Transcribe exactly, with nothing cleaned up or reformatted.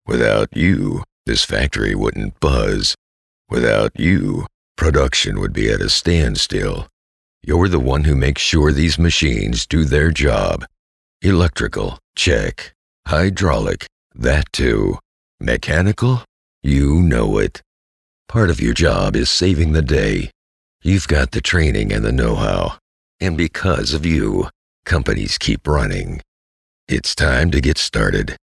Without you, this factory wouldn't buzz. Without you, production would be at a standstill. You're the one who makes sure these machines do their job. Electrical, check. Hydraulic, that too. Mechanical, you know it. Part of your job is saving the day. You've got the training and the know-how. And because of you, companies keep running. It's time to get started.